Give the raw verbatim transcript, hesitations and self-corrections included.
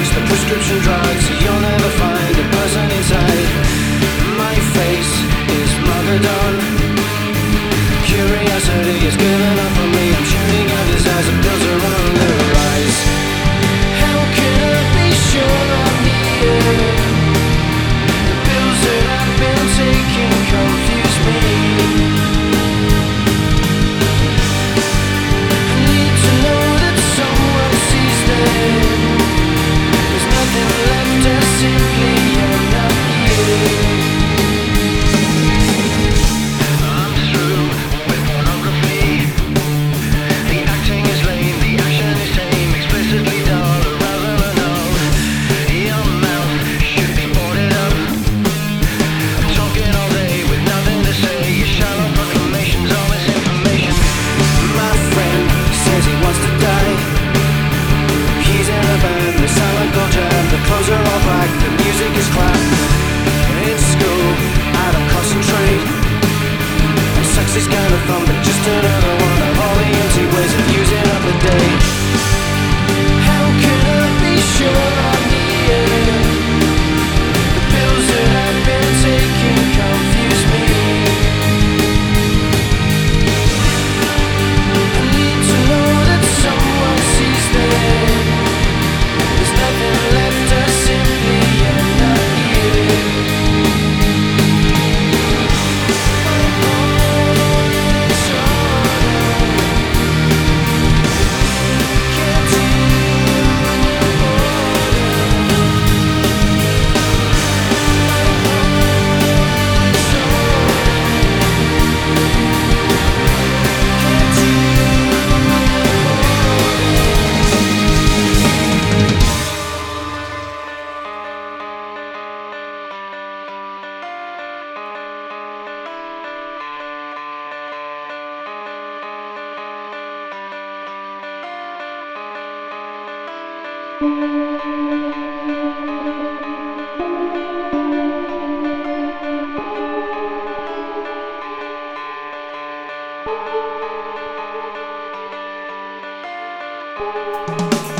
drugs, the prescription drugs. You'll never find a person inside. My face is martyrdom. Curiosity has given up on me. I'm shooting others as the pills are on the rise. How can I be sure I'm here? The pills that I've been taking confuse me. I need to know that someone sees them. There's nothing left, I simply am not here. I'm through with pornography. The acting is lame, the action is tame, explicitly dull, rather than null. Your mouth should be boarded up. Talking all day with nothing to say. Your shallow proclamations, all misinformation. My friend says he wants to die. He's in a band, the silent culture, the clothes are all black, the music is crap. In school, I don't concentrate. And sex is kind of fun, but just another one of all the empty ways of using up a day. How can I be sure I'm here? The pills that I've been taking confuse me. I need to know that someone sees them. There's nothing left, I simply am not here. Can't deal with